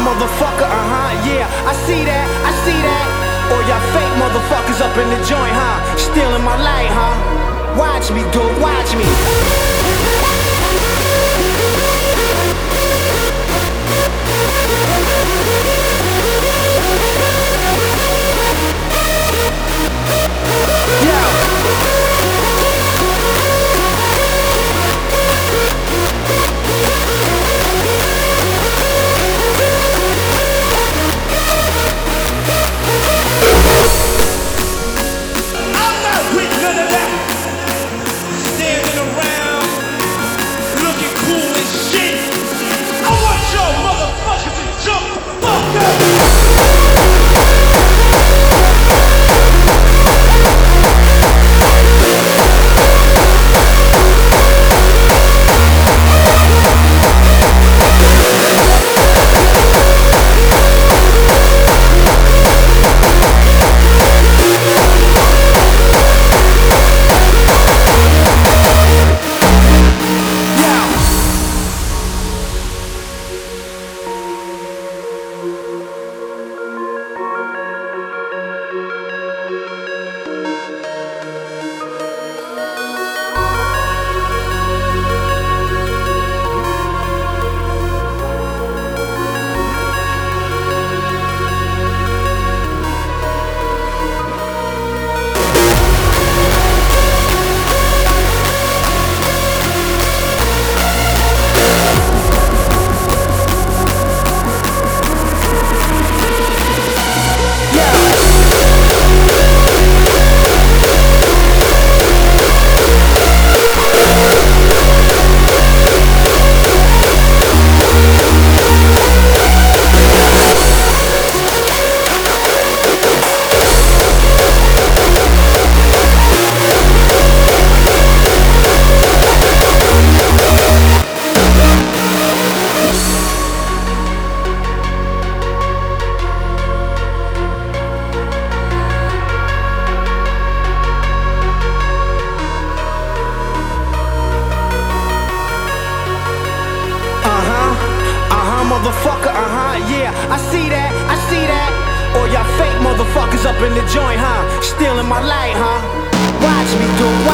motherfucker, yeah, I see that, I see that. All y'all fake motherfuckers up in the joint, stealing my light, watch me, dude, watch me. Motherfucker, yeah, I see that, I see that. All y'all fake motherfuckers up in the joint, stealing my light, watch me, dude.